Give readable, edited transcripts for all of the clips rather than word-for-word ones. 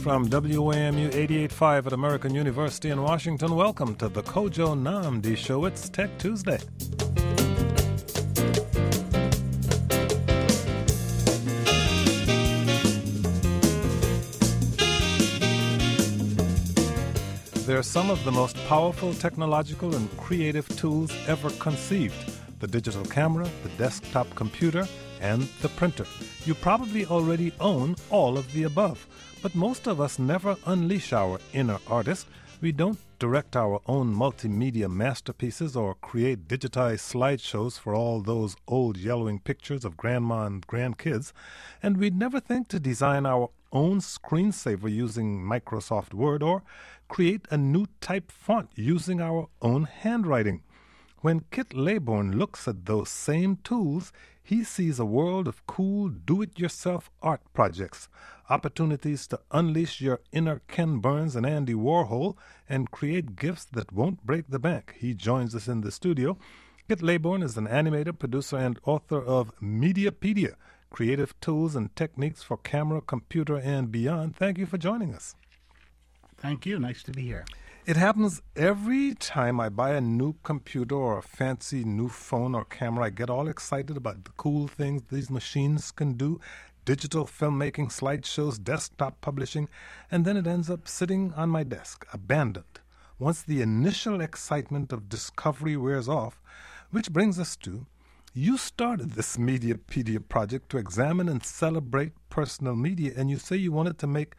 from WAMU 88.5 at American University in Washington. Welcome to the Kojo Nnamdi Show. It's Tech Tuesday. They're some of the most powerful technological and creative tools ever conceived. The digital camera, the desktop computer, and the printer. You probably already own all of the above, but most of us never unleash our inner artist. We don't direct our own multimedia masterpieces or create digitized slideshows for all those old yellowing pictures of grandma and grandkids, and we'd never think to design our own screensaver using Microsoft Word or create a new type font using our own handwriting. When Kit Laybourne looks at those same tools, he sees a world of cool do-it-yourself art projects, opportunities to unleash your inner Ken Burns and Andy Warhol and create gifts that won't break the bank. He joins us in the studio. Kit Laybourne is an animator, producer, and author of Mediapedia, Creative Tools and Techniques for Camera, Computer, and Beyond. Thank you for joining us. Thank you. Nice to be here. It happens every time I buy a new computer or a fancy new phone or camera. I get all excited about the cool things these machines can do, digital filmmaking, slideshows, desktop publishing, and then it ends up sitting on my desk, abandoned. Once the initial excitement of discovery wears off, which brings us to, you started this Mediapedia project to examine and celebrate personal media, and you say you wanted to make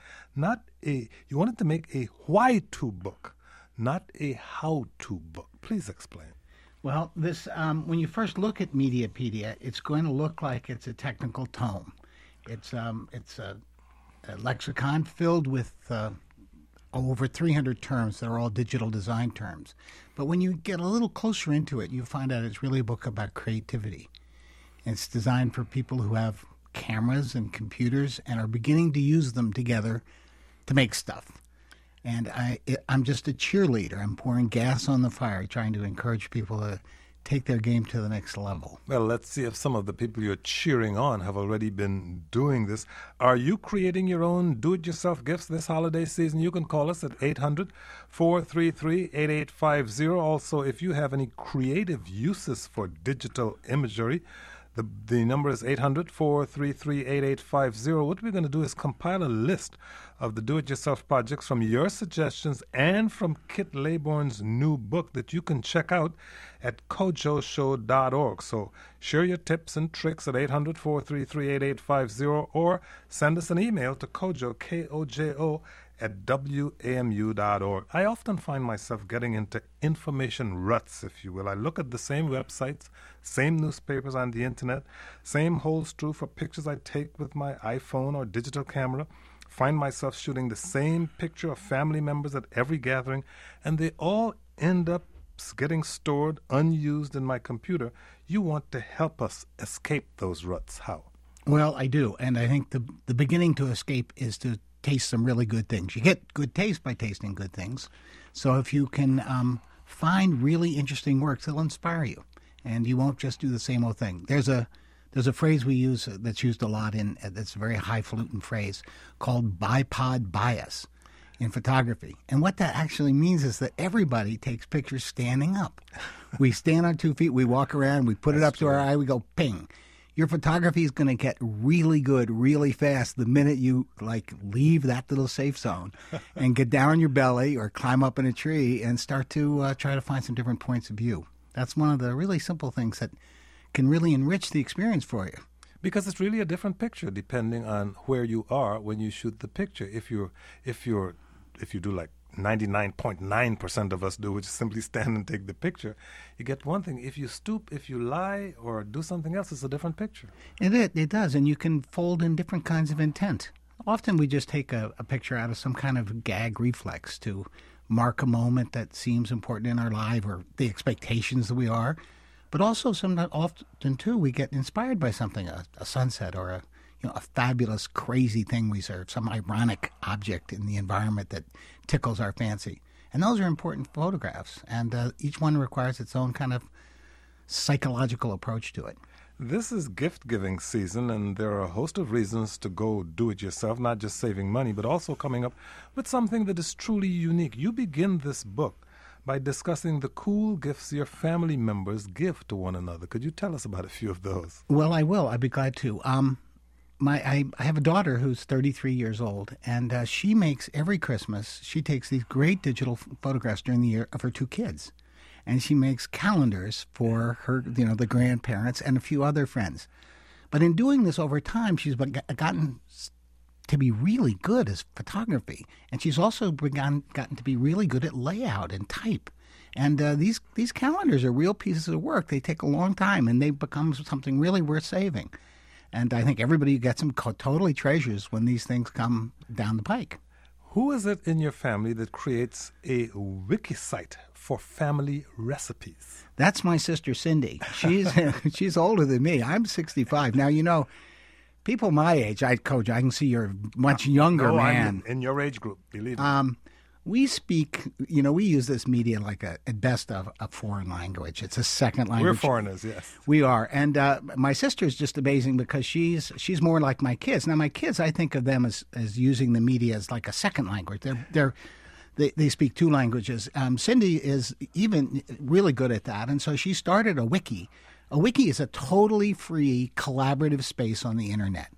a why-to book, not a how-to book. Please explain. Well, this when you first look at Mediapedia, it's going to look like it's a technical tome. It's a lexicon filled with over 300 terms that are all digital design terms. But when you get a little closer into it, you find out it's really a book about creativity. And it's designed for people who have cameras and computers and are beginning to use them together to make stuff. And I'm just a cheerleader. I'm pouring gas on the fire, trying to encourage people to take their game to the next level. Well, let's see if some of the people you're cheering on have already been doing this. Are you creating your own do-it-yourself gifts this holiday season? You can call us at 800-433-8850. Also, if you have any creative uses for digital imagery, the number is 800-433-8850. What we're going to do is compile a list of the do-it-yourself projects from your suggestions and from Kit Laybourne's new book that you can check out at kojoshow.org. So share your tips and tricks at 800-433-8850 or send us an email to kojo, K-O-J-O, at WAMU.org. I often find myself getting into information ruts, if you will. I look at the same websites, same newspapers on the internet, same holds true for pictures I take with my iPhone or digital camera, find myself shooting the same picture of family members at every gathering, and they all end up getting stored unused in my computer. You want to help us escape those ruts. How? Well, I do, and I think the beginning to escape is to taste some really good things. You get good taste by tasting good things. So if you can find really interesting works, it'll inspire you, and you won't just do the same old thing. There's a phrase we use that's used a lot that's a very highfalutin phrase called bipod bias in photography. And what that actually means is that everybody takes pictures standing up. We stand on 2 feet, we walk around, we put it up to our eye, we go ping. Your photography is going to get really good really fast the minute you leave that little safe zone and get down on your belly or climb up in a tree and start to try to find some different points of view. That's one of the really simple things that can really enrich the experience for you. Because it's really a different picture depending on where you are when you shoot the picture. If you do like 99.9% of us do, which is simply stand and take the picture, you get one thing. If you stoop, if you lie, or do something else, it's a different picture. It does, and you can fold in different kinds of intent. Often we just take a picture out of some kind of gag reflex to mark a moment that seems important in our life or the expectations that we are. But also often, too, we get inspired by something, a sunset or a fabulous, crazy thing we serve, some ironic object in the environment that tickles our fancy. And those are important photographs, and each one requires its own kind of psychological approach to it. This is gift-giving season, and there are a host of reasons to go do it yourself, not just saving money, but also coming up with something that is truly unique. You begin this book by discussing the cool gifts your family members give to one another. Could you tell us about a few of those? Well, I will. I'd be glad to. I have a daughter who's 33 years old, and she makes every Christmas, she takes these great digital photographs during the year of her two kids. And she makes calendars for her, the grandparents and a few other friends. But in doing this over time, she's gotten to be really good at photography. And she's also gotten to be really good at layout and type. And these calendars are real pieces of work. They take a long time, and they become something really worth saving. And I think everybody who gets them totally treasures when these things come down the pike. Who is it in your family that creates a wiki site for family recipes? That's my sister Cindy. She's older than me. I'm 65. Now, people my age, Coach, I can see you're a much younger man. I'm in your age group, believe me. We speak, we use this media like at best a foreign language. It's a second language. We're foreigners, yes. We are. And my sister's just amazing because she's more like my kids. Now, my kids, I think of them as using the media as like a second language. They speak two languages. Cindy is even really good at that, and so she started a wiki. A wiki is a totally free collaborative space on the internet.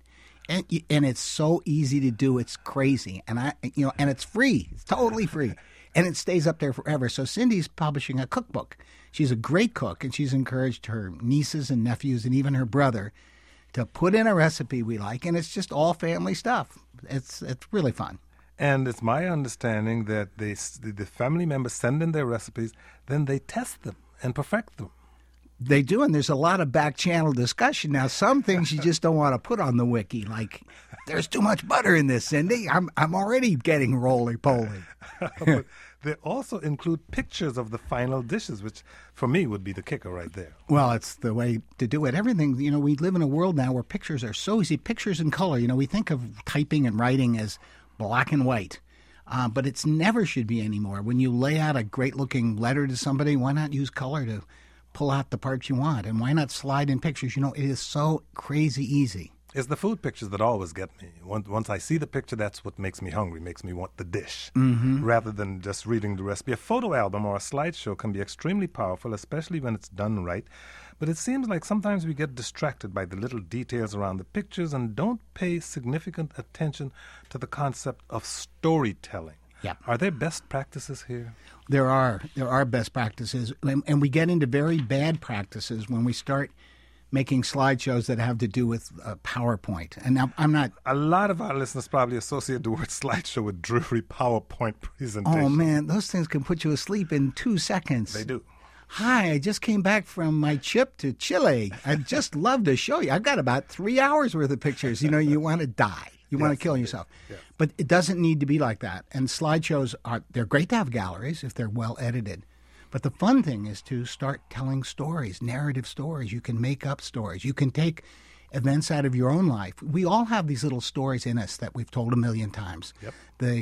And it's so easy to do. It's crazy. And and it's free. It's totally free. And it stays up there forever. So Cindy's publishing a cookbook. She's a great cook, and she's encouraged her nieces and nephews and even her brother to put in a recipe we like, and it's just all family stuff. It's really fun. And it's my understanding that the family members send in their recipes, then they test them and perfect them. They do, and there's a lot of back-channel discussion. Now, some things you just don't want to put on the wiki, like, there's too much butter in this, Cindy. I'm already getting roly-poly. But they also include pictures of the final dishes, which, for me, would be the kicker right there. Well, it's the way to do it. Everything, we live in a world now where pictures are so easy. Pictures in color. We think of typing and writing as black and white. But it's never should be anymore. When you lay out a great-looking letter to somebody, why not use color to pull out the parts you want? And why not slide in pictures? It is so crazy easy. It's the food pictures that always get me. Once I see the picture, that's what makes me hungry, makes me want the dish, rather than just reading the recipe. A photo album or a slideshow can be extremely powerful, especially when it's done right. But it seems like sometimes we get distracted by the little details around the pictures and don't pay significant attention to the concept of storytelling. Yep. Are there best practices here? There are best practices, and we get into very bad practices when we start making slideshows that have to do with PowerPoint. And now I'm not... A lot of our listeners probably associate the word slideshow with dreary PowerPoint presentations. Oh, man, those things can put you asleep in 2 seconds. They do. Hi, I just came back from my trip to Chile. I'd just love to show you. I've got about 3 hours worth of pictures. You want to die. You want to kill yourself. Yes. But it doesn't need to be like that. And slideshows they're great to have galleries if they're well edited. But the fun thing is to start telling stories, narrative stories. You can make up stories. You can take events out of your own life. We all have these little stories in us that we've told a million times. Yep.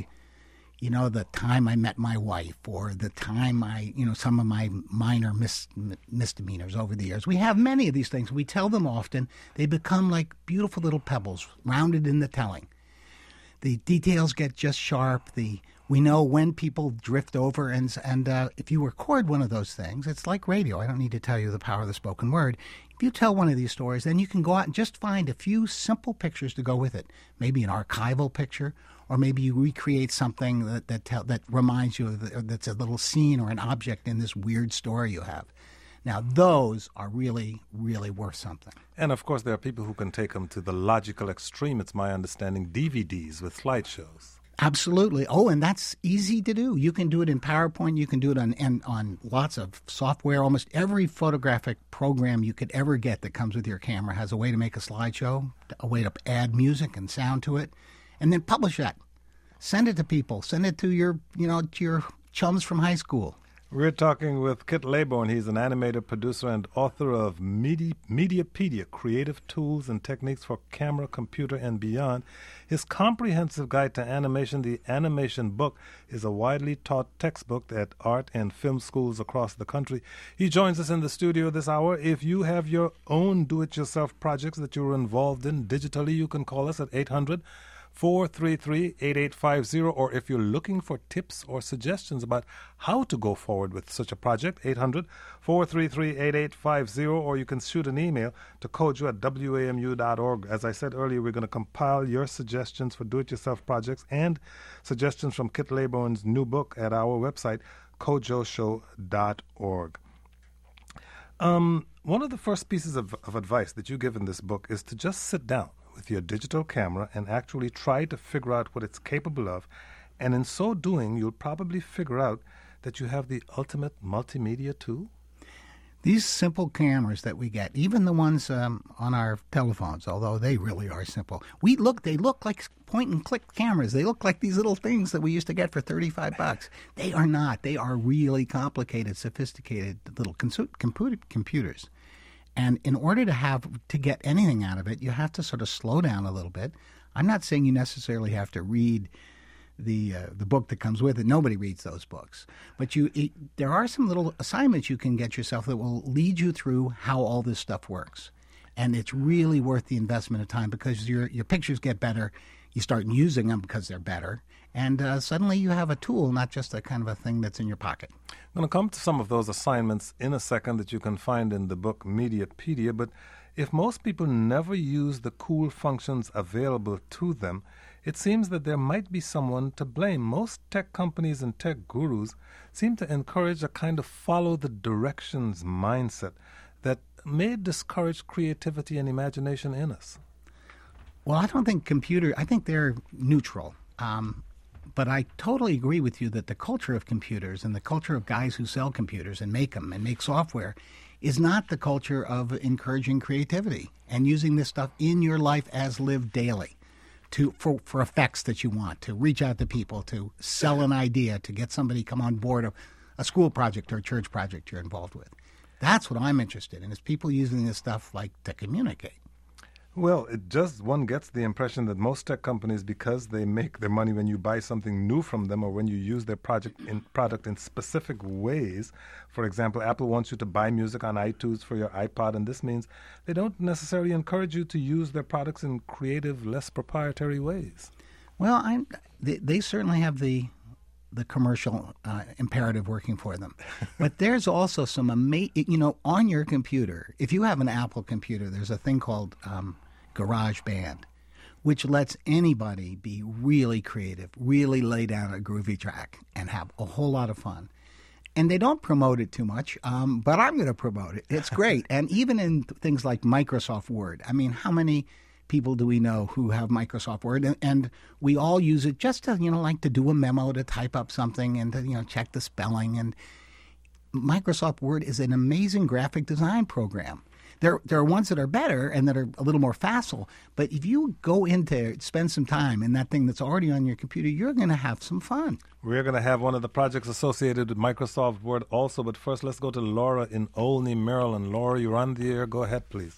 The time I met my wife, or the time some of my minor misdemeanors over the years. We have many of these things. We tell them often. They become like beautiful little pebbles, rounded in the telling. The details get just sharp. We know when people drift over, and if you record one of those things, it's like radio. I don't need to tell you the power of the spoken word. If you tell one of these stories, then you can go out and just find a few simple pictures to go with it. Maybe an archival picture, or maybe you recreate something that reminds you of that's a little scene or an object in this weird story you have. Now, those are really, really worth something. And, of course, there are people who can take them to the logical extreme. It's my understanding, DVDs with slideshows. Absolutely. Oh, and that's easy to do. You can do it in PowerPoint. You can do it on lots of software. Almost every photographic program you could ever get that comes with your camera has a way to make a slideshow, a way to add music and sound to it, and then publish that. Send it to people. Send it to your chums from high school. We're talking with Kit Laybourne. He's an animator, producer, and author of Mediapedia, Creative Tools and Techniques for Camera, Computer, and Beyond. His comprehensive guide to animation, The Animation Book, is a widely taught textbook at art and film schools across the country. He joins us in the studio this hour. If you have your own do-it-yourself projects that you're involved in digitally, you can call us at 800-433-8850, or if you're looking for tips or suggestions about how to go forward with such a project, 800-433-8850, or you can shoot an email to kojo@wamu.org. As I said earlier, we're going to compile your suggestions for do-it-yourself projects and suggestions from Kit Laybourne's new book at our website, kojoshow.org. One of the first pieces of advice that you give in this book is to just sit down with your digital camera and actually try to figure out what it's capable of. And in so doing, you'll probably figure out that you have the ultimate multimedia tool. These simple cameras that we get, even the ones on our telephones, although they really are simple, they look like point-and-click cameras. They look like these little things that we used to get for $35. They are not. They are really complicated, sophisticated little computers. And in order to get anything out of it, you have to sort of slow down a little bit. I'm not saying you necessarily have to read the book that comes with it. Nobody reads those books. But there are some little assignments you can get yourself that will lead you through how all this stuff works. And it's really worth the investment of time because your pictures get better. You start using them because they're better. And suddenly you have a tool, not just a kind of a thing that's in your pocket. I'm going to come to some of those assignments in a second that you can find in the book Mediapedia, but if most people never use the cool functions available to them, it seems that there might be someone to blame. Most tech companies and tech gurus seem to encourage a kind of follow the directions mindset that may discourage creativity and imagination in us. Well, I don't think I think they're neutral. But I totally agree with you that the culture of computers and the culture of guys who sell computers and make them and make software is not the culture of encouraging creativity and using this stuff in your life as lived daily for effects that you want, to reach out to people, to sell an idea, to get somebody come on board a school project or a church project you're involved with. That's what I'm interested in, is people using this stuff to communicate. Well, one gets the impression that most tech companies, because they make their money when you buy something new from them or when you use their product in specific ways. For example, Apple wants you to buy music on iTunes for your iPod, and this means they don't necessarily encourage you to use their products in creative, less proprietary ways. Well, they certainly have the commercial imperative working for them. But there's also some on your computer, if you have an Apple computer, there's a thing called GarageBand, which lets anybody be really creative, really lay down a groovy track and have a whole lot of fun. And they don't promote it too much, but I'm going to promote it. It's great. And even in things like Microsoft Word, I mean, how many people do we know who have Microsoft Word, and we all use it just to, like to do a memo, to type up something and to, check the spelling. And Microsoft Word is an amazing graphic design program. There are ones that are better and that are a little more facile, but if you go in to spend some time in that thing that's already on your computer, you're going to have some fun. We're going to have one of the projects associated with Microsoft Word also, but first let's go to Laura in Olney, Maryland. Laura, you're on the air. Go ahead, please.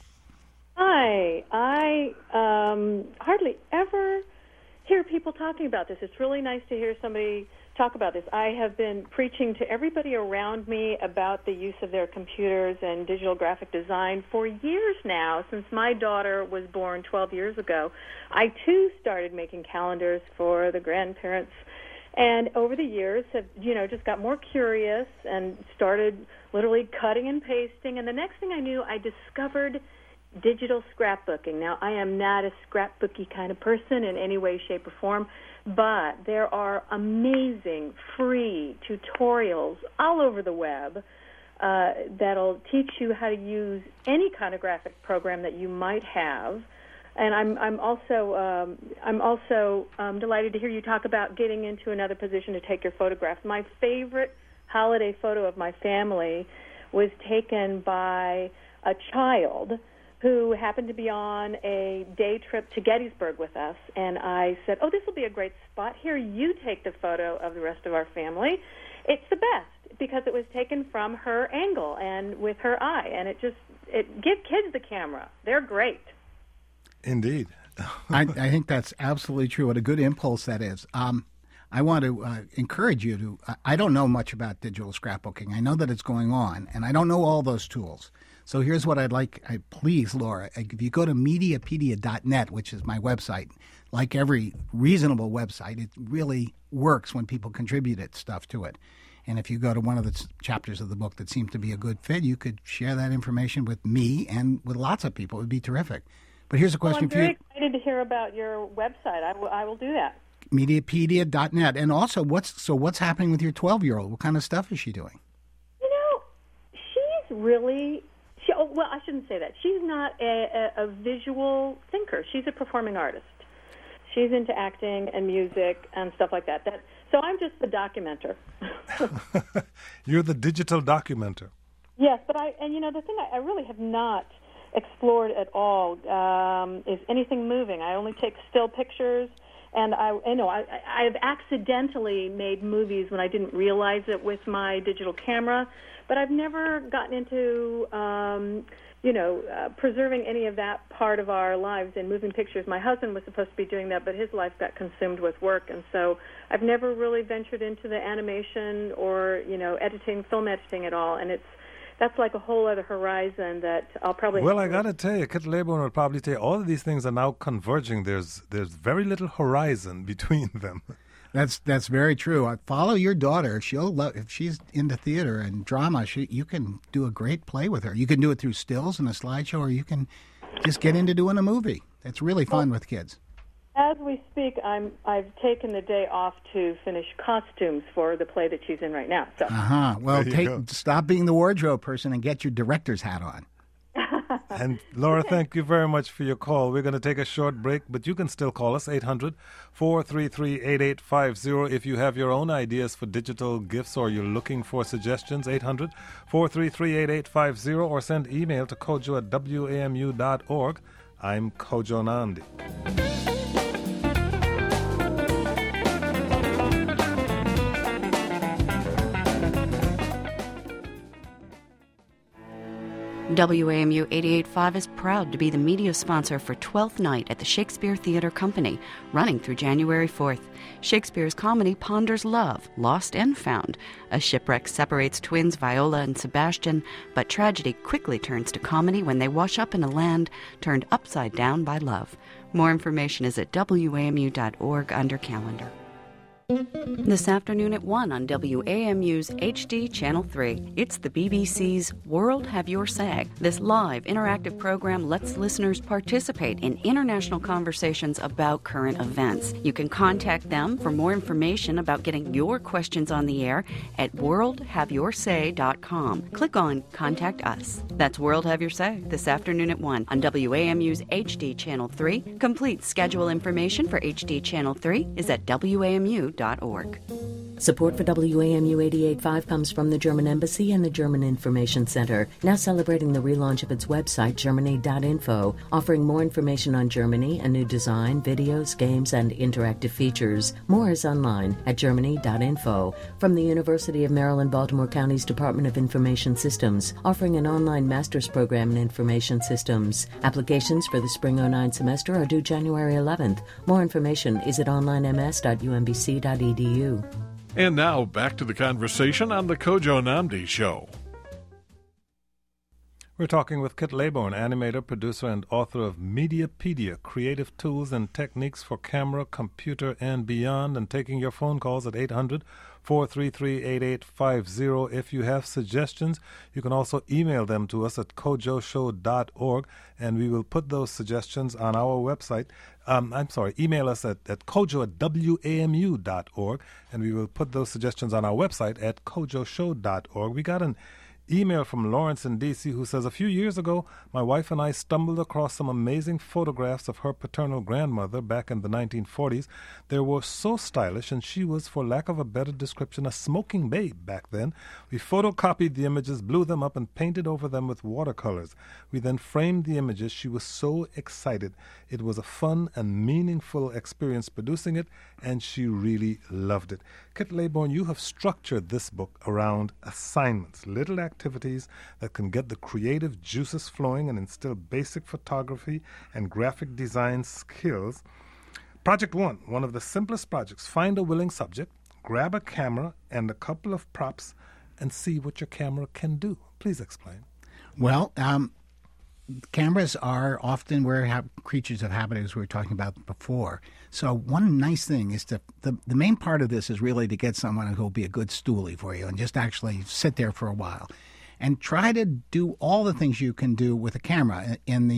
Hi. I hardly ever hear people talking about this. It's really nice to hear somebody talk about this. I have been preaching to everybody around me about the use of their computers and digital graphic design for years now. Since my daughter was born 12 years ago, I, too, started making calendars for the grandparents. And over the years have, just got more curious and started literally cutting and pasting. And the next thing I knew, I discovered digital scrapbooking. Now, I am not a scrapbooky kind of person in any way, shape, or form, but there are amazing free tutorials all over the web that'll teach you how to use any kind of graphic program that you might have. And I'm also delighted to hear you talk about getting into another position to take your photographs. My favorite holiday photo of my family was taken by a child who happened to be on a day trip to Gettysburg with us, and I said, this will be a great spot. Here, you take the photo of the rest of our family. It's the best. because it was taken from her angle and with her eye, and give kids the camera. They're great. Indeed. I think that's absolutely true. What a good impulse that is. I want to encourage you to, I don't know much about digital scrapbooking. I know that it's going on, and I don't know all those tools. So here's what I'd like, please, Laura, if you go to Mediapedia.net, which is my website, like every reasonable website, it really works when people contribute stuff to it. And if you go to one of the chapters of the book that seems to be a good fit, you could share that information with me and with lots of people. It would be terrific. But here's a question for you. I'm very excited to hear about your website. I will do that. Mediapedia.net. And also, what's happening with your 12-year-old? What kind of stuff is she doing? She's really... well, I shouldn't say that. She's not a visual thinker. She's a performing artist. She's into acting and music and stuff like that. So I'm just the documenter. You're the digital documenter. Yes, but the thing I really have not explored at all is anything moving. I only take still pictures, and I've accidentally made movies when I didn't realize it with my digital camera, but I've never gotten into preserving any of that part of our lives in moving pictures. My husband was supposed to be doing that, but his life got consumed with work, and so I've never really ventured into the animation or film editing at all, and that's like a whole other horizon that I'll probably... Well, I got to tell you, Kit Laybourne would probably tell you, all of these things are now converging. There's very little horizon between them. That's very true. Follow your daughter. She'll love, if she's into theater and drama, you can do a great play with her. You can do it through stills and a slideshow, or you can just get into doing a movie. It's really fun with kids. As we speak, I've taken the day off to finish costumes for the play that she's in right now. So. Well, stop being the wardrobe person and get your director's hat on. And Laura, thank you very much for your call. We're going to take a short break, but you can still call us, 800-433-8850. If you have your own ideas for digital gifts or you're looking for suggestions, 800-433-8850, or send email to kojo@wamu.org. I'm Kojo Nnamdi. WAMU 88.5 is proud to be the media sponsor for 12th Night at the Shakespeare Theatre Company, running through January 4th. Shakespeare's comedy ponders love, lost and found. A shipwreck separates twins Viola and Sebastian, but tragedy quickly turns to comedy when they wash up in a land turned upside down by love. More information is at WAMU.org under calendar. This afternoon at 1 on WAMU's HD Channel 3. It's the BBC's World Have Your Say. This live interactive program lets listeners participate in international conversations about current events. You can contact them for more information about getting your questions on the air at worldhaveyoursay.com. Click on Contact Us. That's World Have Your Say this afternoon at 1 on WAMU's HD Channel 3. Complete schedule information for HD Channel 3 is at WAMU.org. Support for WAMU 88.5 comes from the German Embassy and the German Information Center, now celebrating the relaunch of its website, Germany.info, offering more information on Germany, a new design, videos, games, and interactive features. More is online at Germany.info. From the University of Maryland, Baltimore County's Department of Information Systems, offering an online master's program in information systems. Applications for the spring 09 semester are due January 11th. More information is at onlinems.umbc.edu. And now, back to the conversation on the Kojo Nnamdi Show. We're talking with Kit Laybourne, animator, producer, and author of Mediapedia, Creative Tools and Techniques for Camera, Computer, and Beyond, and taking your phone calls at 800-433-8850. If you have suggestions, you can also email them to us at kojoshow.org, and we will put those suggestions on our website. Email us at kojo@wamu.org, and we will put those suggestions on our website at kojoshow.org. We got an email from Lawrence in D.C. who says, a few years ago, my wife and I stumbled across some amazing photographs of her paternal grandmother back in the 1940s. They were so stylish, and she was, for lack of a better description, a smoking babe back then. We photocopied the images, blew them up, and painted over them with watercolors. We then framed the images. She was so excited. It was a fun and meaningful experience producing it, and she really loved it. Kit Laybourne, you have structured this book around assignments, little activities that can get the creative juices flowing and instill basic photography and graphic design skills. Project 1, one of the simplest projects. Find a willing subject, grab a camera and a couple of props, and see what your camera can do. Please explain. Well, cameras are often creatures of habit, as we were talking about before. So one nice thing is the main part of this is really to get someone who will be a good stoolie for you and just actually sit there for a while. And try to do all the things you can do with a camera.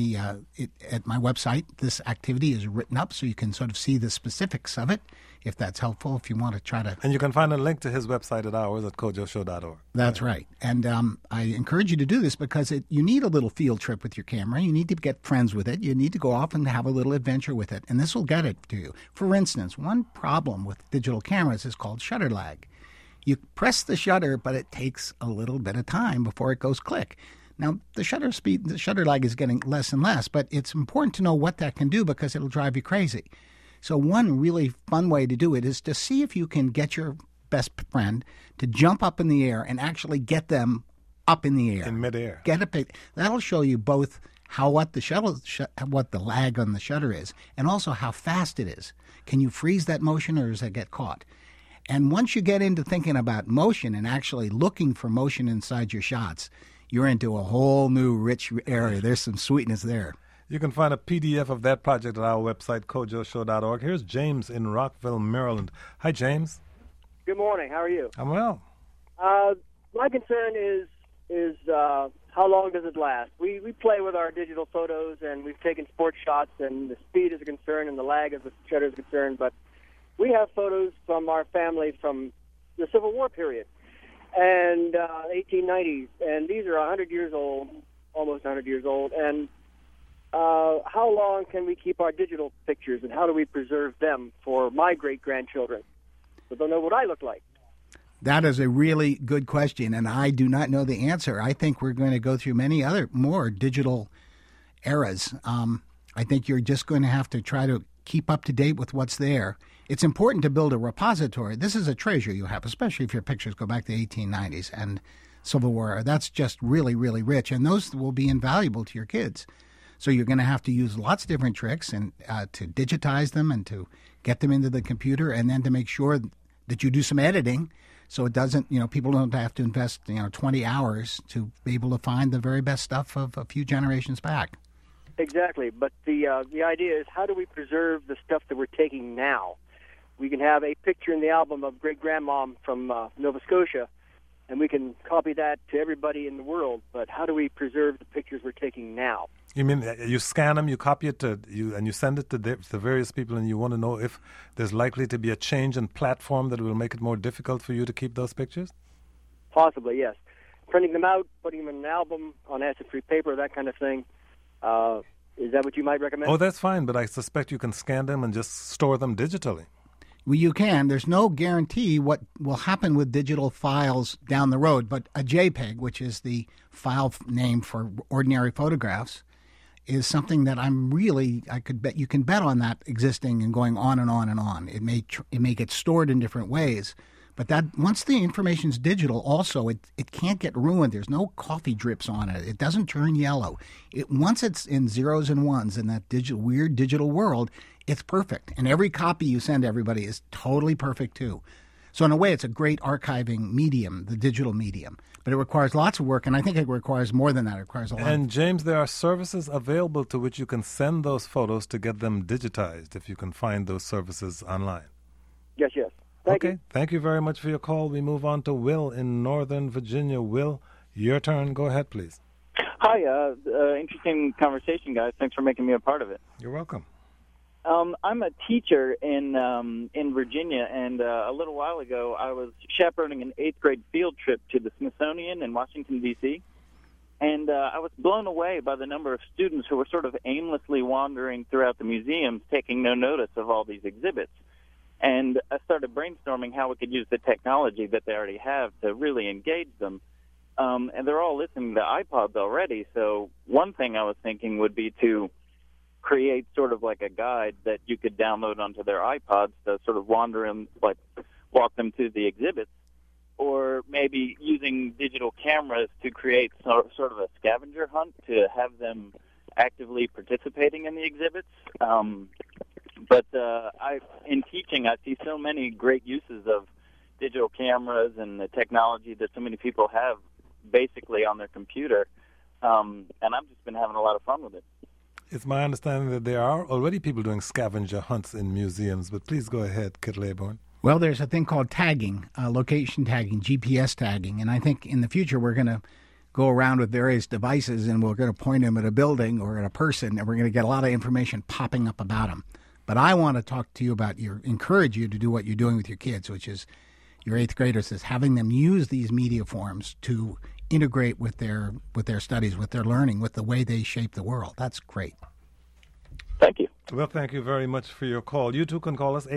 At my website, this activity is written up so you can sort of see the specifics of it, if that's helpful, if you want to try to... And you can find a link to his website at ours at kojoshow.org. That's right. And I encourage you to do this because you need a little field trip with your camera. You need to get friends with it. You need to go off and have a little adventure with it. And this will get it to you. For instance, one problem with digital cameras is called shutter lag. You press the shutter, but it takes a little bit of time before it goes click. Now, the shutter lag is getting less and less, but it's important to know what that can do because it'll drive you crazy. So one really fun way to do it is to see if you can get your best friend to jump up in the air and actually get them up in the air. In midair. That'll show you both what the lag on the shutter is and also how fast it is. Can you freeze that motion or does it get caught? And once you get into thinking about motion and actually looking for motion inside your shots, you're into a whole new rich area. There's some sweetness there. You can find a PDF of that project at our website, kojoshow.org. Here's James in Rockville, Maryland. Hi, James. Good morning. How are you? I'm well. My concern is how long does it last? We play with our digital photos, and we've taken sports shots, and the speed is a concern, and the lag of the shutter is a concern, but we have photos from our family from the Civil War period and 1890s, and these are 100 years old, almost 100 years old. And how long can we keep our digital pictures, and how do we preserve them for my great-grandchildren so they'll know what I look like? That is a really good question, and I do not know the answer. I think we're going to go through more digital eras. I think you're just going to have to try to keep up to date with what's there. It's important to build a repository. This is a treasure you have, especially if your pictures go back to the 1890s and Civil War. That's just really, really rich, and those will be invaluable to your kids. So you're going to have to use lots of different tricks and to digitize them and to get them into the computer, and then to make sure that you do some editing so it doesn't, people don't have to invest, 20 hours to be able to find the very best stuff of a few generations back. Exactly, but the idea is, how do we preserve the stuff that we're taking now? We can have a picture in the album of great-grandmom from Nova Scotia, and we can copy that to everybody in the world, but how do we preserve the pictures we're taking now? You mean you scan them, you copy it and you send it to the various people, and you want to know if there's likely to be a change in platform that will make it more difficult for you to keep those pictures? Possibly, yes. Printing them out, putting them in an album on acid-free paper, that kind of thing. Is that what you might recommend? Oh, that's fine, but I suspect you can scan them and just store them digitally. Well, you can. There's no guarantee what will happen with digital files down the road, but a JPEG, which is the file name for ordinary photographs, is something that I could bet you can bet on that existing and going on and on and on. It may get stored in different ways, but that once the information's digital, also it can't get ruined. There's no coffee drips on it. It doesn't turn yellow. Once it's in zeros and ones in that weird digital world, it's perfect. And every copy you send everybody is totally perfect too. So in a way, it's a great archiving medium, the digital medium. But it requires lots of work, and I think it requires more than that. It requires a lot. And James, there are services available to which you can send those photos to get them digitized, if you can find those services online. Yes. Thank you. Thank you very much for your call. We move on to Will in Northern Virginia. Will, your turn. Go ahead, please. Hi. Interesting conversation, guys. Thanks for making me a part of it. You're welcome. I'm a teacher in Virginia, and a little while ago I was chaperoning an 8th grade field trip to the Smithsonian in Washington, D.C., and I was blown away by the number of students who were sort of aimlessly wandering throughout the museums, taking no notice of all these exhibits. And I started brainstorming how we could use the technology that they already have to really engage them. And they're all listening to iPods already, so one thing I was thinking would be to create sort of like a guide that you could download onto their iPods to sort of wander walk them through the exhibits, or maybe using digital cameras to create sort of a scavenger hunt to have them actively participating in the exhibits. But in teaching, I see so many great uses of digital cameras and the technology that so many people have basically on their computer, and I've just been having a lot of fun with it. It's my understanding that there are already people doing scavenger hunts in museums, but please go ahead, Kit Laybourne. Well, there's a thing called tagging, location tagging, GPS tagging, and I think in the future we're going to go around with various devices and we're going to point them at a building or at a person, and we're going to get a lot of information popping up about them. But I want to talk to you about encourage you to do what you're doing with your kids, which is your 8th graders, is having them use these media forms to integrate with their studies, with their learning, with the way they shape the world. That's great. Thank you. Well, thank you very much for your call. You too can call us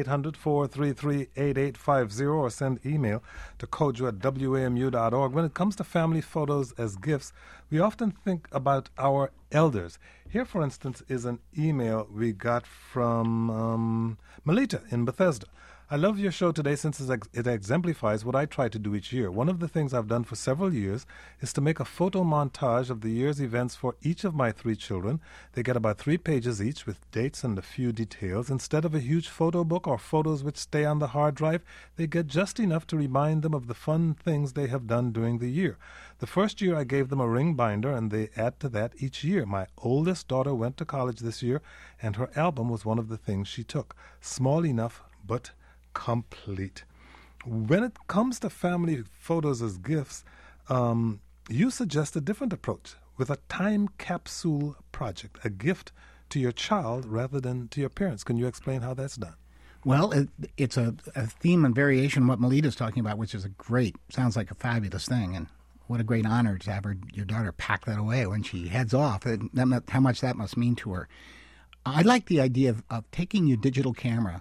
800-433-8850 or send email to kojo@wamu.org. When it comes to family photos as gifts, we often think about our elders. Here, for instance, is an email we got from Melita in Bethesda. I love your show today since it exemplifies what I try to do each year. One of the things I've done for several years is to make a photo montage of the year's events for each of my 3 children. They get about 3 pages each with dates and a few details. Instead of a huge photo book or photos which stay on the hard drive, they get just enough to remind them of the fun things they have done during the year. The first year I gave them a ring binder, and they add to that each year. My oldest daughter went to college this year, and her album was one of the things she took. Small enough, but complete. When it comes to family photos as gifts, you suggest a different approach with a time capsule project, a gift to your child rather than to your parents. Can you explain how that's done? Well, it's a theme and variation of what Melita's talking about, which is sounds like a fabulous thing, and what a great honor to have your daughter pack that away when she heads off, and how much that must mean to her. I like the idea of taking your digital camera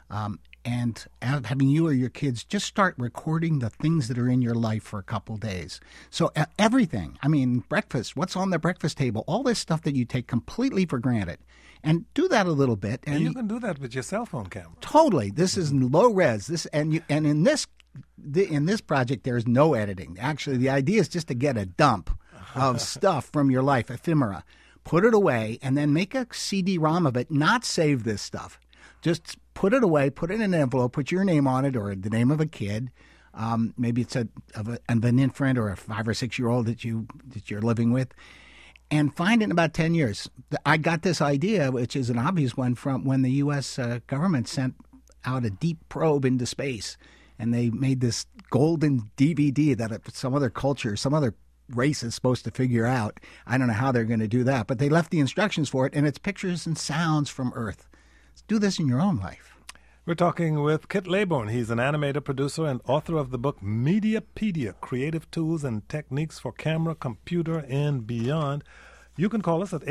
and having you or your kids just start recording the things that are in your life for a couple days. So everything, breakfast, what's on the breakfast table, all this stuff that you take completely for granted. And do that a little bit. And you can do that with your cell phone camera. Totally. This is low res. And in this project, there's no editing. Actually, the idea is just to get a dump of stuff from your life, ephemera, put it away, and then make a CD-ROM of it, not save this stuff. Just put it away, put it in an envelope, put your name on it or the name of a kid. Maybe it's of an infant or a 5 or 6 year old that you're living with, and find it in about 10 years. I got this idea, which is an obvious one, from when the U.S. government sent out a deep probe into space, and they made this golden DVD that some other culture, some other race is supposed to figure out. I don't know how they're going to do that, but they left the instructions for it, and it's pictures and sounds from Earth. Do this in your own life. We're talking with Kit Laybourne. He's an animator, producer, and author of the book Mediapedia, Creative Tools and Techniques for Camera, Computer, and Beyond. You can call us at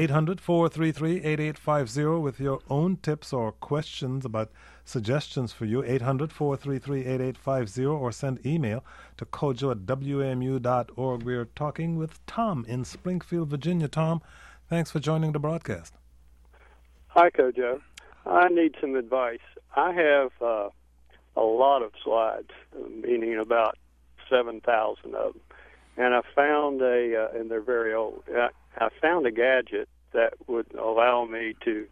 800-433-8850 with your own tips or questions about suggestions for you, 800-433-8850, or send email to kojo@wamu.org. We're talking with Tom in Springfield, Virginia. Tom, thanks for joining the broadcast. Hi, Kojo. I need some advice. I have a lot of slides, meaning about 7,000 of them, and I found and they're very old. I found a gadget that would allow me to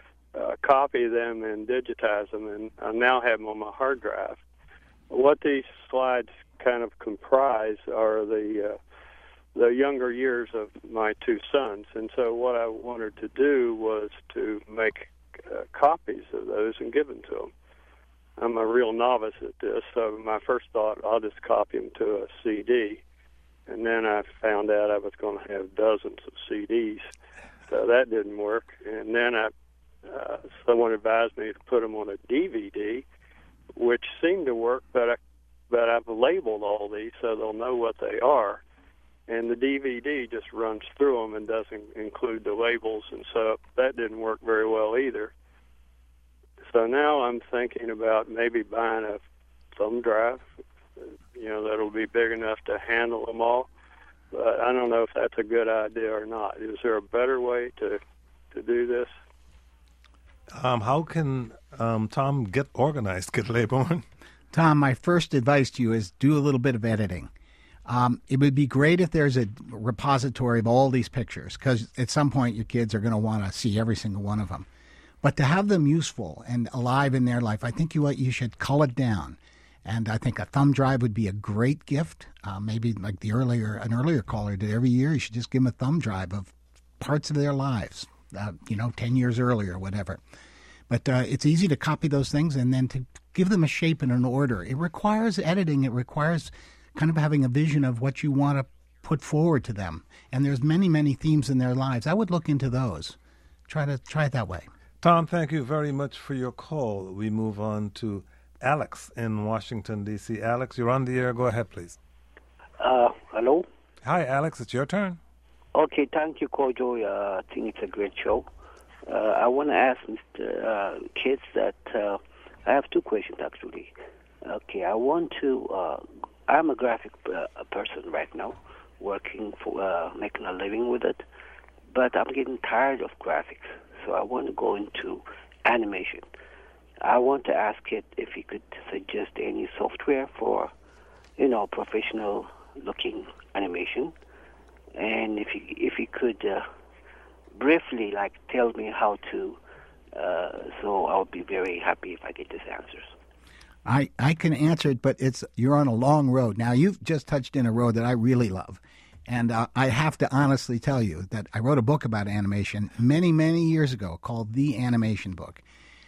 copy them and digitize them, and I now have them on my hard drive. What these slides kind of comprise are the younger years of my 2 sons, and so what I wanted to do was to make copies of those and give them to them. I'm a real novice at this, so my first thought, I'll just copy them to a CD, and then I found out I was going to have dozens of CDs, so that didn't work. And then someone advised me to put them on a DVD, which seemed to work, but I've labeled all these so they'll know what they are. And the DVD just runs through them and doesn't include the labels, and so that didn't work very well either. So now I'm thinking about maybe buying a thumb drive, that'll be big enough to handle them all. But I don't know if that's a good idea or not. Is there a better way to do this? How can Tom get organized, Kit Laybourne? Tom, my first advice to you is do a little bit of editing. It would be great if there's a repository of all these pictures, because at some point your kids are going to want to see every single one of them. But to have them useful and alive in their life, I think you should cull it down. And I think a thumb drive would be a great gift. Maybe like an earlier caller did every year, you should just give them a thumb drive of parts of their lives, 10 years earlier or whatever. But it's easy to copy those things and then to give them a shape and an order. It requires editing. It requires kind of having a vision of what you want to put forward to them. And there's many, many themes in their lives. I would look into those. Try it that way. Tom, thank you very much for your call. We move on to Alex in Washington, D.C. Alex, you're on the air. Go ahead, please. Hello? Hi, Alex. It's your turn. Okay, thank you, Kojo. I think it's a great show. I want to ask Mr. Kids that I have two questions, actually. Okay, I'm a graphic person right now, working for making a living with it, but I'm getting tired of graphics, so I want to go into animation. I want to ask it if he could suggest any software for, professional-looking animation, and if he could briefly, tell me how to. So I'll be very happy if I get these answers. I can answer it, but you're on a long road. Now, you've just touched in a road that I really love. And I have to honestly tell you that I wrote a book about animation many, many years ago called The Animation Book.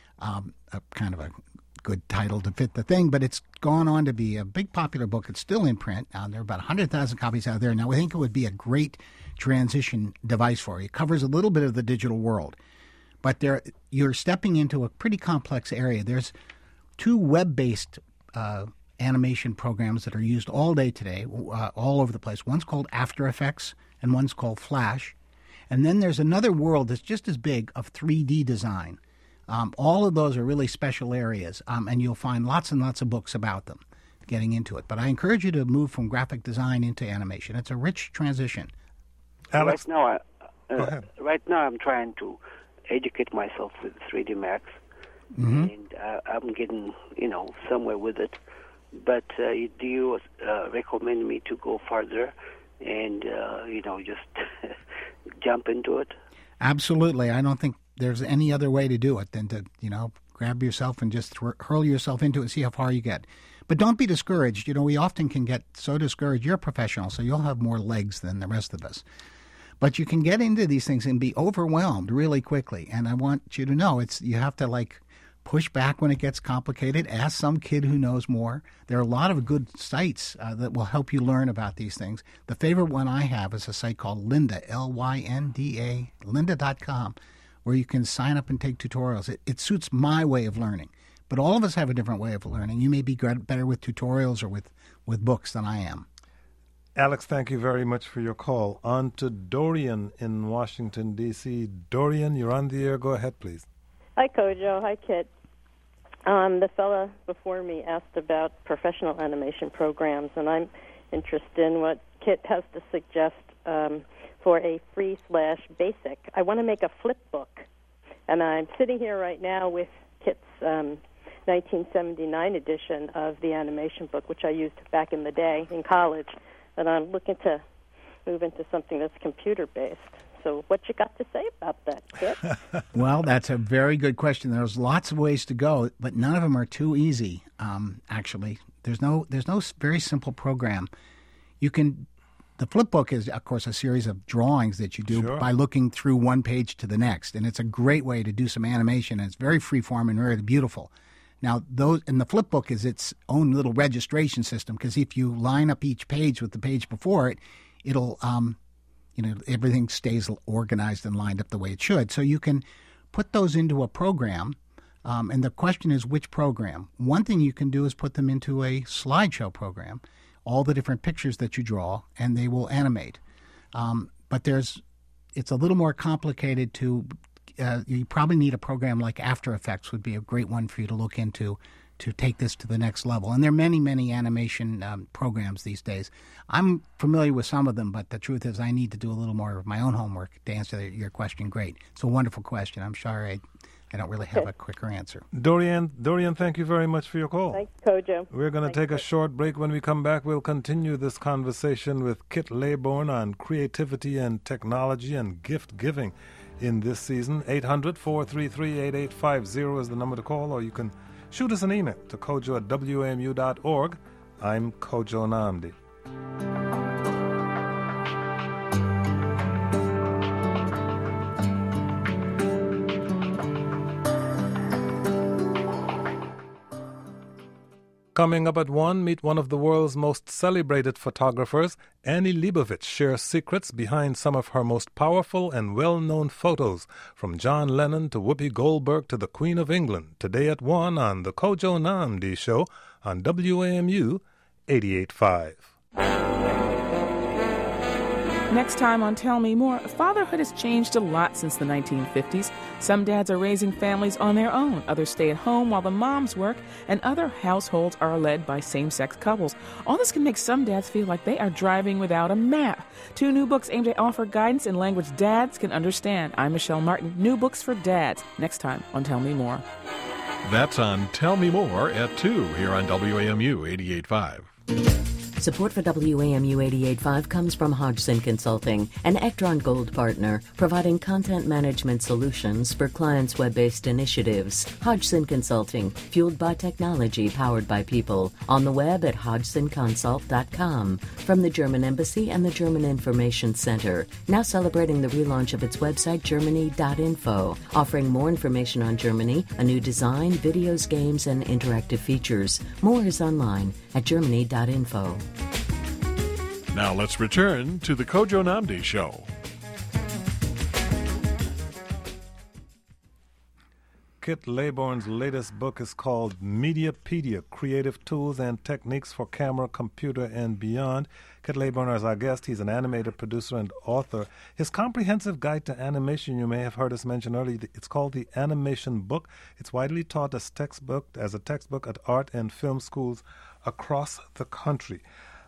Kind of a good title to fit the thing, but it's gone on to be a big popular book. It's still in print. There are about 100,000 copies out there. Now, I think it would be a great transition device for you. It covers a little bit of the digital world, but you're stepping into a pretty complex area. There's two web-based animation programs that are used all day today, all over the place. One's called After Effects, and one's called Flash. And then there's another world that's just as big of 3D design. All of those are really special areas, and you'll find lots and lots of books about them, getting into it. But I encourage you to move from graphic design into animation. It's a rich transition. Alex? Right now I'm trying to educate myself with 3D Max, and I'm getting, somewhere with it. But do you recommend me to go further and, just jump into it? Absolutely. I don't think there's any other way to do it than to, grab yourself and just hurl yourself into it and see how far you get. But don't be discouraged. We often can get so discouraged. You're a professional, so you'll have more legs than the rest of us. But you can get into these things and be overwhelmed really quickly. And I want you to know you have to push back when it gets complicated. Ask some kid who knows more. There are a lot of good sites that will help you learn about these things. The favorite one I have is a site called Lynda, Lynda, lynda.com, where you can sign up and take tutorials. It suits my way of learning. But all of us have a different way of learning. You may be better with tutorials or with books than I am. Alex, thank you very much for your call. On to Dorian in Washington, D.C. Dorian, you're on the air. Go ahead, please. Hi, Kojo. Hi, Kit. The fella before me asked about professional animation programs, and I'm interested in what Kit has to suggest for a free/basic. I want to make a flip book, and I'm sitting here right now with Kit's 1979 edition of the animation book, which I used back in the day in college, and I'm looking to move into something that's computer-based. So what you got to say about that, Kit? Well, that's a very good question. There's lots of ways to go, but none of them are too easy, actually. There's no very simple program. The flipbook is, of course, a series of drawings that you do by looking through one page to the next, and it's a great way to do some animation, and it's very freeform and very beautiful. Now, the flipbook is its own little registration system, because if you line up each page with the page before it, it'll everything stays organized and lined up the way it should. So you can put those into a program, and the question is which program. One thing you can do is put them into a slideshow program, all the different pictures that you draw, and they will animate. But it's a little more complicated to, you probably need a program like After Effects would be a great one for you to look into to take this to the next level. And there are many, many animation programs these days. I'm familiar with some of them, but the truth is I need to do a little more of my own homework to answer your question. Great. It's a wonderful question. I'm sorry I don't really have a quicker answer. Dorian, thank you very much for your call. Thanks, Kojo. We're going to take a short break. When we come back, we'll continue this conversation with Kit Laybourne on creativity and technology and gift giving in this season. 800-433-8850 is the number to call, or you can shoot us an email to kojo@wamu.org. I'm Kojo Nnamdi. Coming up at 1, meet one of the world's most celebrated photographers. Annie Leibovitz shares secrets behind some of her most powerful and well-known photos, from John Lennon to Whoopi Goldberg to the Queen of England. Today at 1 on the Kojo Nnamdi Show on WAMU 88.5. Next time on Tell Me More, fatherhood has changed a lot since the 1950s. Some dads are raising families on their own, others stay at home while the moms work, and other households are led by same-sex couples. All this can make some dads feel like they are driving without a map. 2 new books aimed at offer guidance in language dads can understand. I'm Michelle Martin. New books for dads. Next time on Tell Me More. That's on Tell Me More at 2 here on WAMU 88.5. Support for WAMU 88.5 comes from Hodgson Consulting, an Ectron Gold partner, providing content management solutions for clients' web-based initiatives. Hodgson Consulting, fueled by technology, powered by people. On the web at hodgsonconsult.com. From the German Embassy and the German Information Center, now celebrating the relaunch of its website, germany.info, offering more information on Germany, a new design, videos, games, and interactive features. More is online at germany.info. Now let's return to the Kojo Nnamdi Show. Kit Laybourne's latest book is called Mediapedia, Creative Tools and Techniques for Camera, Computer, and Beyond. Kit Laybourne is our guest. He's an animator, producer, and author. His comprehensive guide to animation, you may have heard us mention earlier, it's called The Animation Book. It's widely taught as a textbook at art and film schools across the country.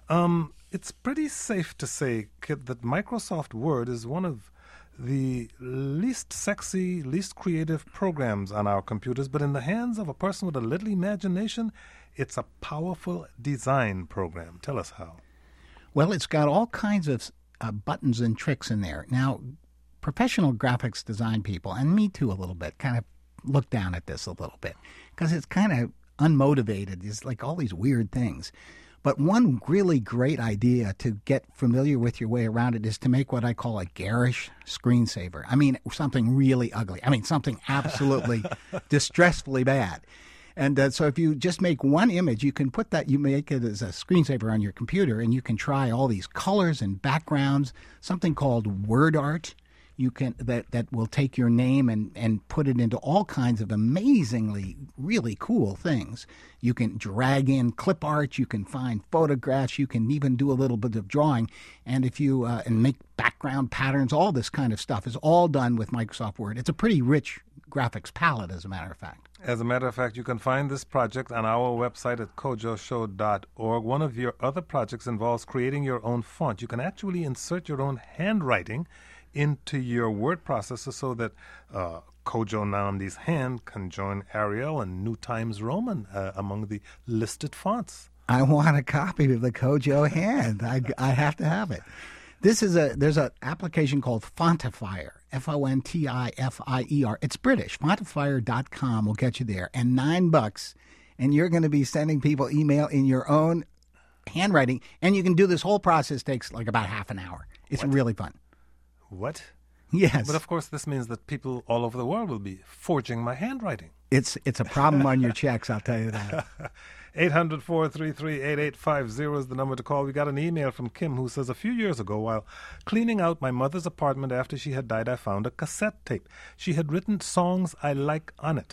It's pretty safe to say, Kit, that Microsoft Word is one of the least sexy, least creative programs on our computers, but in the hands of a person with a little imagination, it's a powerful design program. Tell us how. Well, it's got all kinds of buttons and tricks in there. Now, professional graphics design people, and me too a little bit, kind of look down at this a little bit, because it's kind of unmotivated. It's like all these weird things. But one really great idea to get familiar with your way around it is to make what I call a garish screensaver. I mean, something really ugly. I mean, something absolutely distressfully bad. And so if you just make one image, you can put that, you make it as a screensaver on your computer, and you can try all these colors and backgrounds, something called word art. You can that will take your name and put it into all kinds of amazingly, really cool things. You can drag in clip art, you can find photographs, you can even do a little bit of drawing, and if you and make background patterns, all this kind of stuff is all done with Microsoft Word. It's a pretty rich graphics palette, as a matter of fact. As a matter of fact, you can find this project on our website at kojoshow.org. One of your other projects involves creating your own font. You can actually insert your own handwriting into your word processor so that Kojo Nnamdi's hand can join Arial and New Times Roman among the listed fonts. I want a copy of the Kojo hand. I have to have it. There's an application called Fontifier, Fontifier. It's British. Fontifier.com will get you there. And $9, and you're going to be sending people email in your own handwriting. And you can do this whole process, takes like about half an hour. It's really fun. What? Yes. But of course this means that people all over the world will be forging my handwriting. It's a problem on your checks, I'll tell you that. 800-433-8850 is the number to call. We got an email from Kim who says, a few years ago, while cleaning out my mother's apartment after she had died, I found a cassette tape. She had written songs I like on it.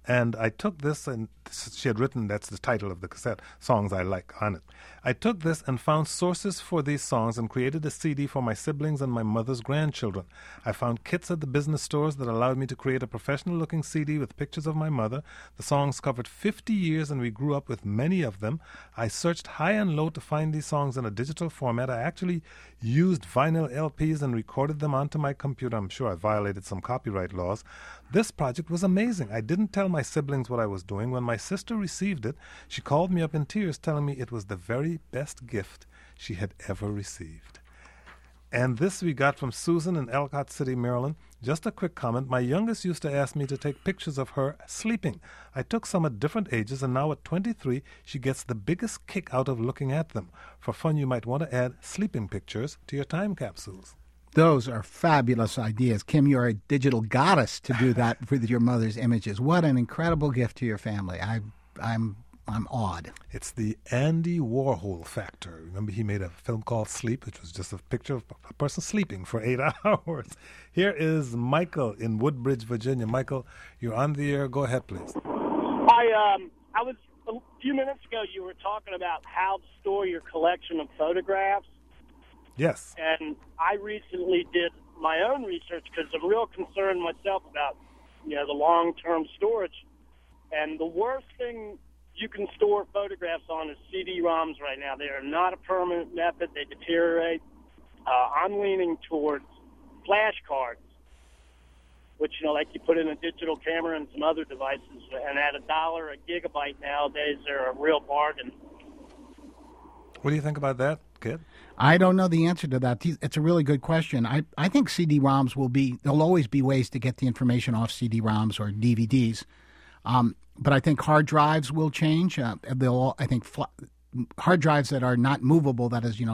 And I took this, and she had written, that's the title of the cassette, Songs I Like, on it. I took this and found sources for these songs and created a CD for my siblings and my mother's grandchildren. I found kits at the business stores that allowed me to create a professional-looking CD with pictures of my mother. The songs covered 50 years, and we grew up with many of them. I searched high and low to find these songs in a digital format. I actually used vinyl LPs and recorded them onto my computer. I'm sure I violated some copyright laws. This project was amazing. I didn't tell my siblings what I was doing. When my sister received it, she called me up in tears, telling me it was the very best gift she had ever received. And this we got from Susan in Ellicott City, Maryland. Just a quick comment. My youngest used to ask me to take pictures of her sleeping. I took some at different ages, and now at 23, she gets the biggest kick out of looking at them. For fun, you might want to add sleeping pictures to your time capsules. Those are fabulous ideas. Kim, you're a digital goddess to do that with your mother's images. What an incredible gift to your family. I'm awed. It's the Andy Warhol factor. Remember, he made a film called Sleep, which was just a picture of a person sleeping for 8 hours. Here is Michael in Woodbridge, Virginia. Michael, you're on the air. Go ahead, please. Hi, I was a few minutes ago. You were talking about how to store your collection of photographs. Yes. And I recently did my own research because I'm real concerned myself about, the long-term storage. And the worst thing you can store photographs on is CD-ROMs right now. They are not a permanent method. They deteriorate. I'm leaning towards flash cards, which, like you put in a digital camera and some other devices. And at $1 a gigabyte nowadays, they're a real bargain. What do you think about that, Kid? I don't know the answer to that. It's a really good question. I think CD-ROMs there'll always be ways to get the information off CD-ROMs or DVDs. But I think hard drives will change. Hard drives that are not movable, that is,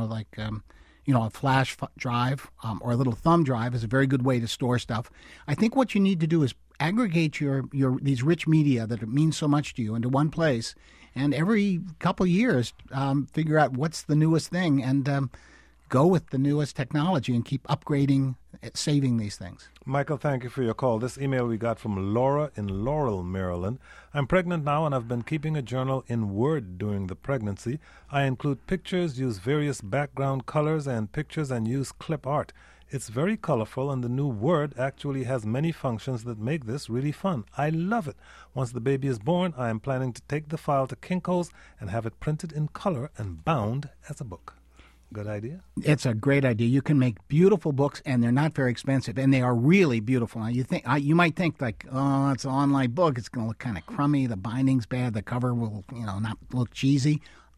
a flash drive or a little thumb drive is a very good way to store stuff. I think what you need to do is aggregate your these rich media that means so much to you into one place, and every couple of years figure out what's the newest thing and go with the newest technology and keep upgrading, saving these things. Michael, thank you for your call. This email we got from Laura in Laurel, Maryland. I'm pregnant now, and I've been keeping a journal in Word during the pregnancy. I include pictures, use various background colors and pictures, and use clip art. It's very colorful, and the new Word actually has many functions that make this really fun. I love it. Once the baby is born, I am planning to take the file to Kinko's and have it printed in color and bound as a book. Good idea? It's a great idea. You can make beautiful books, and they're not very expensive, and they are really beautiful. Now, you might think like, oh, it's an online book. It's going to look kind of crummy. The binding's bad. The cover will, not look cheesy.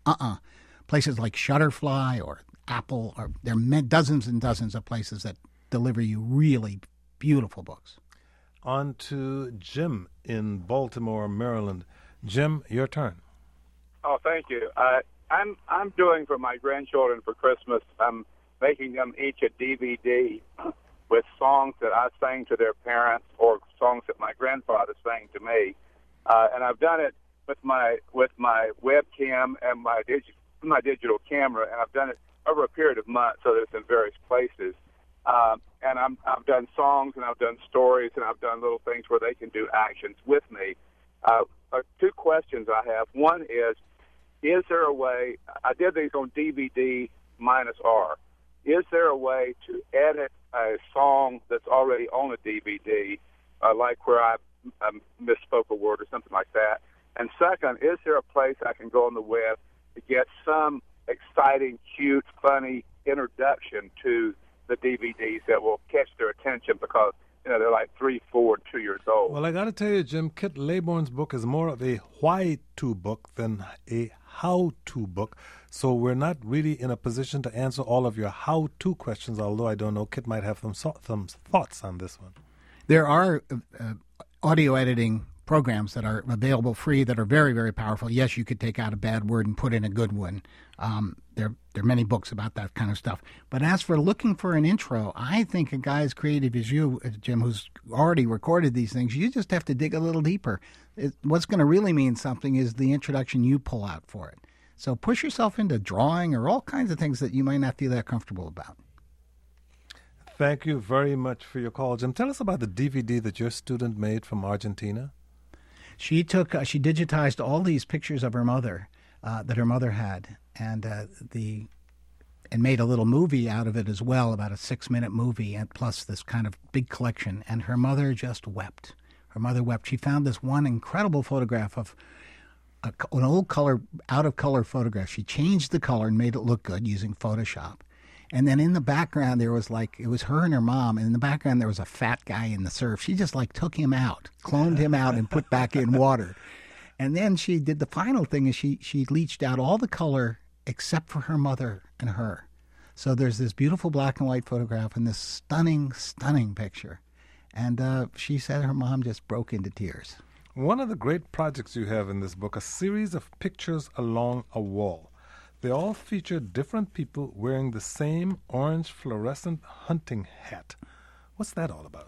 Places like Shutterfly or Apple, there are dozens and dozens of places that deliver you really beautiful books. On to Jim in Baltimore, Maryland. Jim, your turn. Oh, thank you. I'm doing for my grandchildren for Christmas, I'm making them each a DVD with songs that I sang to their parents or songs that my grandfather sang to me. And I've done it with my webcam and my digital camera, and I've done it over a period of months, so it's in various places. And I've done songs, and I've done stories, and I've done little things where they can do actions with me. Two questions I have. One is there a way, I did these on DVD -R, is there a way to edit a song that's already on a DVD, like where I misspoke a word or something like that? And second, is there a place I can go on the web to get some exciting, cute, funny introduction to the DVDs that will catch their attention because, they're like 3, 4, 2 years old? Well, I got to tell you, Jim, Kit Laybourne's book is more of a why-to book than a how-to book. So we're not really in a position to answer all of your how-to questions, although I don't know, Kit might have some thoughts on this one. There are audio editing programs that are available free that are very, very powerful. Yes, you could take out a bad word and put in a good one. There are many books about that kind of stuff. But as for looking for an intro, I think a guy as creative as you, Jim, who's already recorded these things, you just have to dig a little deeper. What's going to really mean something is the introduction you pull out for it. So push yourself into drawing or all kinds of things that you might not feel that comfortable about. Thank you very much for your call, Jim. Tell us about the DVD that your student made from Argentina. She digitized all these pictures of her mother that her mother had, and made a little movie out of it as well, about a 6-minute movie, and plus this kind of big collection. And her mother just wept. Her mother wept. She found this one incredible photograph of an old out of color photograph. She changed the color and made it look good using Photoshop. And then in the background, it was her and her mom. And in the background, there was a fat guy in the surf. She just took him out, cloned him out, and put back in water. And then she did the final thing is she leached out all the color except for her mother and her. So there's this beautiful black and white photograph and this stunning, stunning picture. And she said her mom just broke into tears. One of the great projects you have in this book, a series of pictures along a wall. They all feature different people wearing the same orange fluorescent hunting hat. What's that all about?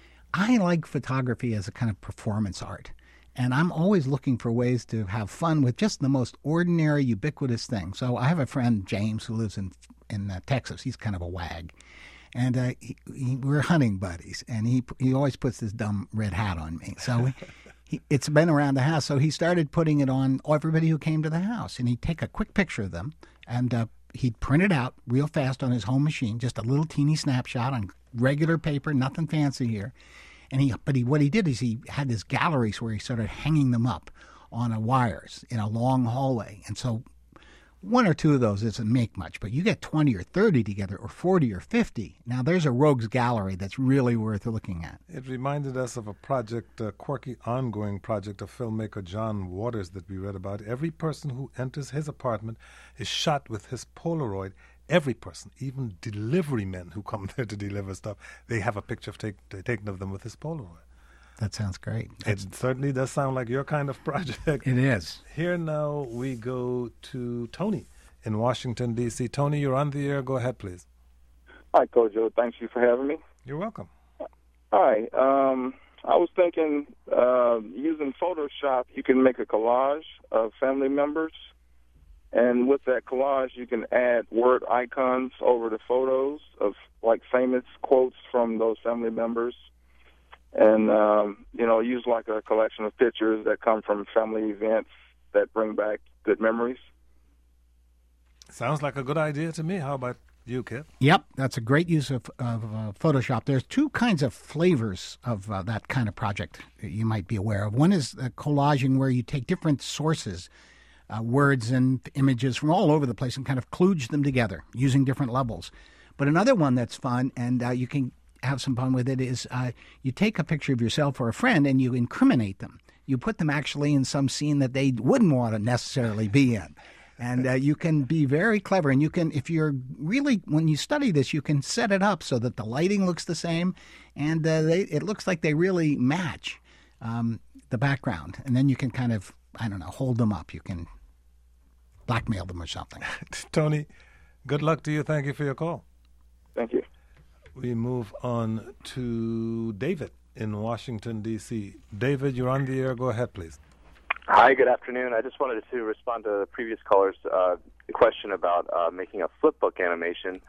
I like photography as a kind of performance art. And I'm always looking for ways to have fun with just the most ordinary, ubiquitous thing. So I have a friend, James, who lives in Texas. He's kind of a wag. And we're hunting buddies. And he always puts this dumb red hat on me. So it's been around the house. So he started putting it on everybody who came to the house. And he'd take a quick picture of them. And he'd print it out real fast on his home machine, just a little teeny snapshot on regular paper, nothing fancy here. And what he did is he had this galleries where he started hanging them up on wires in a long hallway. And so one or two of those doesn't make much, but you get 20 or 30 together, or 40 or 50. Now there's a rogues gallery that's really worth looking at. It reminded us of a project, a quirky ongoing project of filmmaker John Waters that we read about. Every person who enters his apartment is shot with his Polaroid. Every person, even delivery men who come there to deliver stuff, they have a picture taken of them with his Polaroid. That sounds great. It certainly does sound like your kind of project. It is. Here now we go to Tony in Washington, D.C. Tony, you're on the air. Go ahead, please. Hi, Kojo. Thank you for having me. You're welcome. Hi. I was thinking using Photoshop, you can make a collage of family members. And with that collage, you can add word icons over the photos of famous quotes from those family members. And, use a collection of pictures that come from family events that bring back good memories. Sounds like a good idea to me. How about you, Kit? Yep, that's a great use of Photoshop. There's two kinds of flavors of that kind of project that you might be aware of. One is collaging, where you take different sources, words and images from all over the place, and kind of kludge them together using different levels. But another one that's fun, and you can have some fun with it, is you take a picture of yourself or a friend and you incriminate them. You put them actually in some scene that they wouldn't want to necessarily be in. And you can be very clever. And you can, if you're really, when you study this, you can set it up so that the lighting looks the same and it looks like they really match the background. And then you can kind of, hold them up. You can blackmail them or something. Tony, good luck to you. Thank you for your call. Thank you. We move on to David in Washington, D.C. David, you're on the air. Go ahead, please. Hi, good afternoon. I just wanted to respond to the previous caller's question about making a flipbook animation.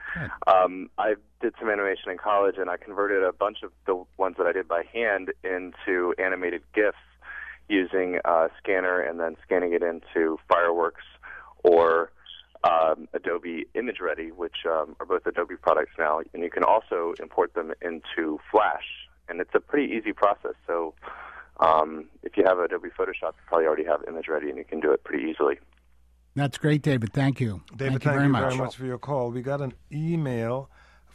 I did some animation in college, and I converted a bunch of the ones that I did by hand into animated GIFs using a scanner and then scanning it into Fireworks or Adobe ImageReady, which are both Adobe products now, and you can also import them into Flash. And it's a pretty easy process. So if you have Adobe Photoshop, you probably already have ImageReady, and you can do it pretty easily. That's great, David. Thank you. David, thank you very much for your call. We got an email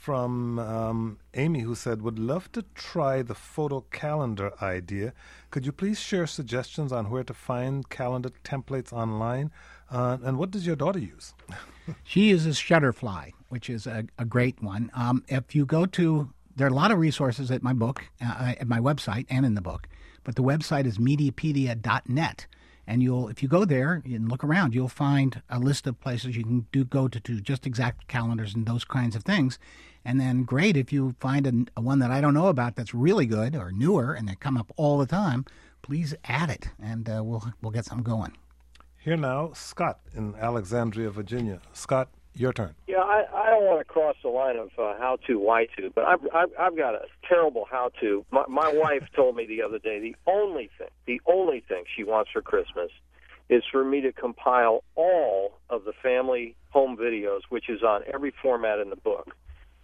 from Amy who said, would love to try the photo calendar idea. Could you please share suggestions on where to find calendar templates online? And what does your daughter use? She uses Shutterfly, which is a great one. If you go to, there are a lot of resources at my book, at my website and in the book, but the website is Mediapedia.net. And if you go there and look around, you'll find a list of places you can go to just exact calendars and those kinds of things. And then great, if you find a one that I don't know about that's really good or newer and they come up all the time, please add it, and we'll get something going. Here now, Scott in Alexandria, Virginia. Scott, Your turn. Yeah, I don't want to cross the line of how to, why to, but I've got a terrible how to. My wife told me the other day the only thing she wants for Christmas is for me to compile all of the family home videos, which is on every format in the book,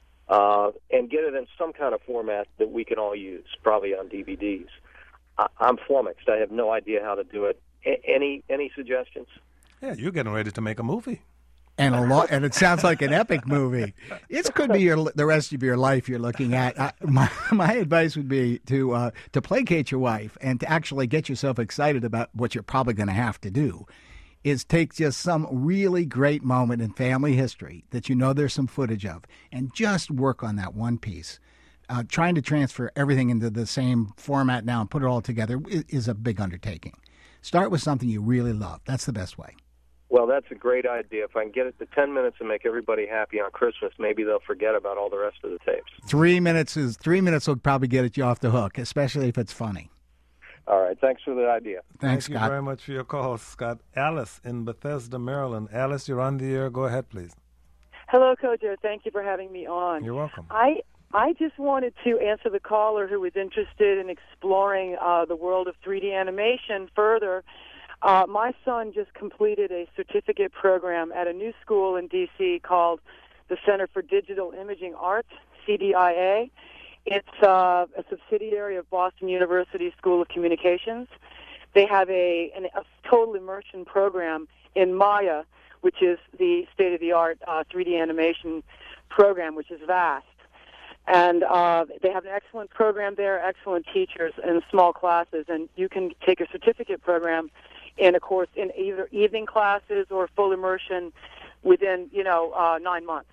and get it in some kind of format that we can all use, probably on DVDs. I'm flummoxed. I have no idea how to do it. Any suggestions? Yeah, you're getting ready to make a movie. And and it sounds like an epic movie. It could be the rest of your life you're looking at. My advice would be to placate your wife and to actually get yourself excited about what you're probably going to have to do. Is take just some really great moment in family history that you know there's some footage of, and just work on that one piece. Trying to transfer everything into the same format now and put it all together is a big undertaking. Start with something you really love. That's the best way. Well, that's a great idea. If I can get it to 10 minutes and make everybody happy on Christmas, maybe they'll forget about all the rest of the tapes. 3 minutes will probably get you off the hook, especially if it's funny. All right. Thanks for the idea. Thanks, Scott. Thank you very much for your call, Scott. Alice in Bethesda, Maryland. Alice, you're on the air. Go ahead, please. Hello, Kojo. Thank you for having me on. You're welcome. I just wanted to answer the caller who was interested in exploring the world of 3D animation further. My son just completed a certificate program at a new school in D.C. called the Center for Digital Imaging Arts, CDIA. It's a subsidiary of Boston University School of Communications. They have a total immersion program in Maya, which is the state-of-the-art 3D animation program, which is vast. And they have an excellent program there, excellent teachers in small classes, and you can take a certificate program in a course in either evening classes or full immersion within, 9 months.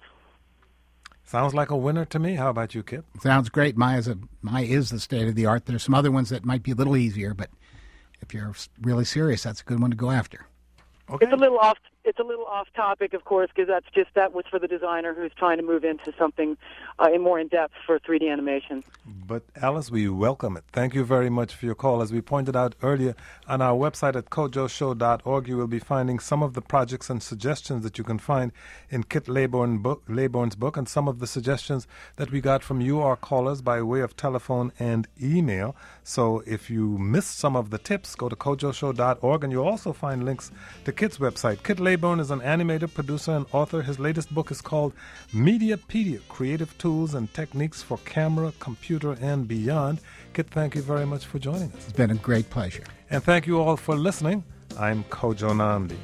Sounds like a winner to me. How about you, Kip? Sounds great. Maya is the state of the art. There's some other ones that might be a little easier, but if you're really serious, that's a good one to go after. Okay. It's a little off topic, of course, because that was for the designer who's trying to move into something more in depth for 3D animation. But Alice, we welcome it. Thank you very much for your call. As we pointed out earlier, on our website at kojoshow.org, you will be finding some of the projects and suggestions that you can find in Kit Laybourne's book, and some of the suggestions that we got from you, our callers, by way of telephone and email. So if you missed some of the tips, go to kojoshow.org, and you'll also find links to Kit's website. Kit Laybourne is an animator, producer, and author. His latest book is called Mediapedia, Creative Tools and Techniques for Camera, Computer, and Beyond. Kit, thank you very much for joining us. It's been a great pleasure. And thank you all for listening. I'm Kojo Nnamdi.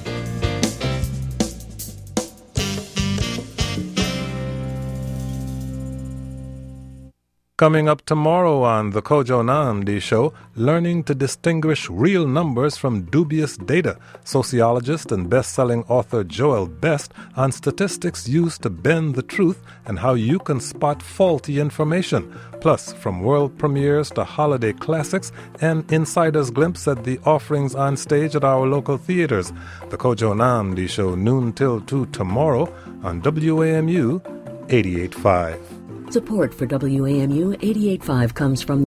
Coming up tomorrow on the Kojo Nnamdi Show, learning to distinguish real numbers from dubious data. Sociologist and best-selling author Joel Best on statistics used to bend the truth and how you can spot faulty information. Plus, from world premieres to holiday classics, an insider's glimpse at the offerings on stage at our local theaters. The Kojo Nnamdi Show, noon till 2 tomorrow on WAMU 88.5. Support for WAMU 88.5 comes from